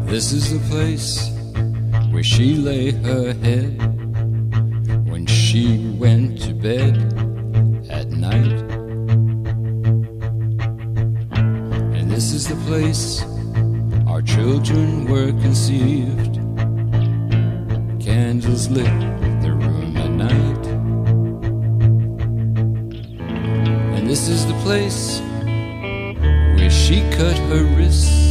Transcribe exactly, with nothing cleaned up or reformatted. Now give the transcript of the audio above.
This is the place where she lay her head when she went to bed at night. And this is the place our children were conceived. Candles lit the room at night. And this is the place where she cut her wrists